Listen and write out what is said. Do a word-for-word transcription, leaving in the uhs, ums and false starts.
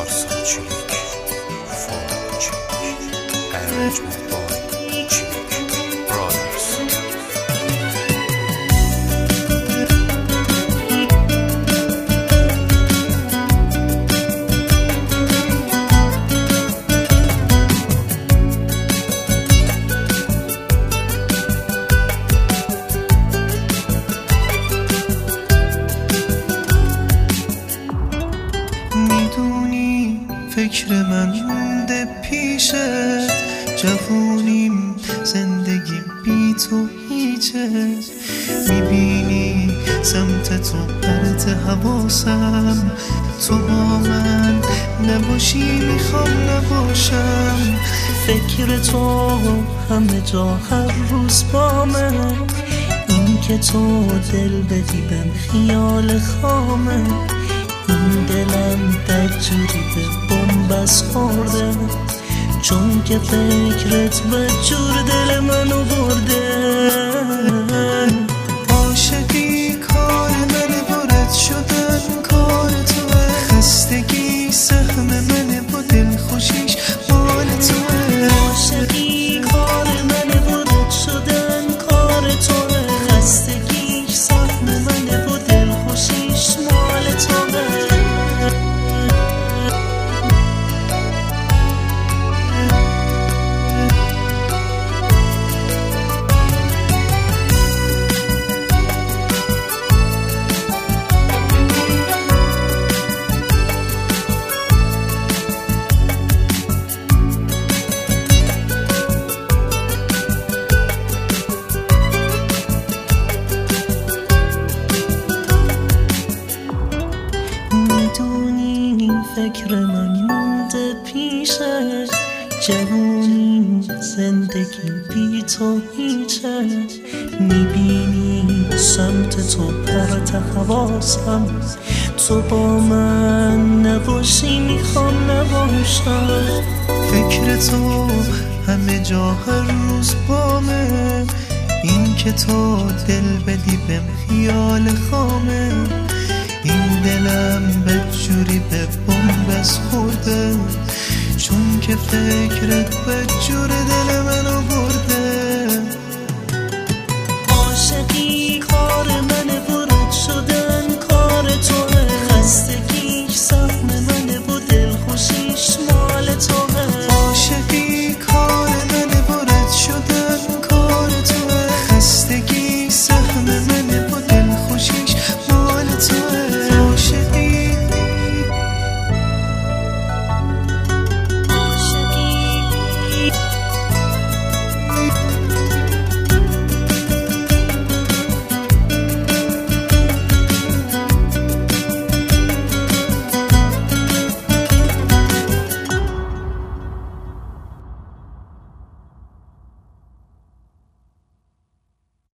Varsa çelik, form çelik, arrangement boy, çelik, brothers. فکر من مونده پیشت، جوونیم زندگی بی تو هیچه. میبینی سمت تو پرت حواسم، تو با من نباشی میخوام نباشم. فکر تو همه جا هر روز با من، این که تو دل بدی بهم خیال خامه. این دلم بدجوری به بمبس خورده، چون که فکرت بدجور دل منو برده. عاشقی کار منه، برد شدن کار توه. خستگی سهم منه، با دل خوشیش مال توه. عاشقی کار منه، برد شدن کار توه. خستگیش سهم منه، با دل خوشیش مال توه. فکر من مونده پیشت، جوونی زندگی بی تو هیچه. میبینی سمت تو پرت حواسم، تو با من نباشی میخوام نباشم. فکر تو همه جا هر روز بامه، این که تو دل بدی بهم خیال خامه. این دلم بدجوری به بمبس خورده، چون که فکرت بدجور دل منو